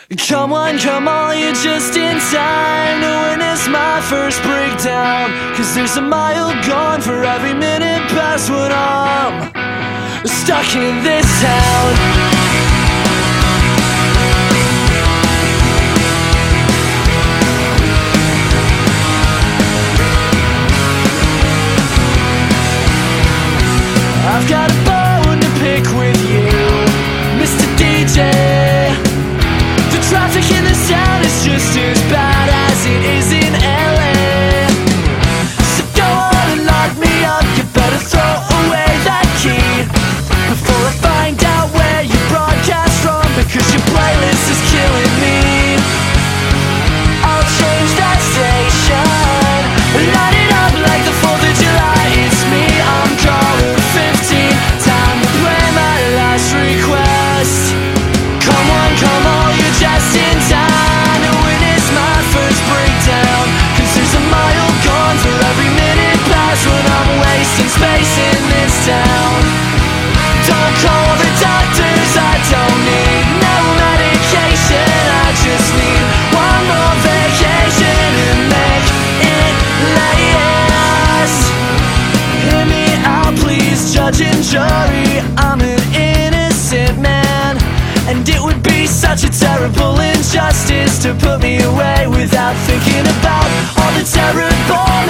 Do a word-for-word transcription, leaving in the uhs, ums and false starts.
Come on, come on, you're just in time to witness my first breakdown. Cause there's a mile gone for every minute past when I'm stuck in this town. I've got a bone to pick with you, Mister D J. The traffic in this town is just as bad as it is in L A. So go on and lock me up, you better throw away that key before I find out where you broadcast from, because your playlist is killing me. I'll change that station, light it up like the fourth of July. It's me, I'm calling fifteen, time to play my last request. Come on, come on, you're just in time to witness my first breakdown. Cause there's a mile gone for every minute past when I'm wasting space in this town. Don't call the doctors, I don't need no medication. I just need one more vacation and make it last. Hear me out, please, judge and jury. I'm an innocent man, and it would be such a terrible injustice to put me away without thinking about all the terrible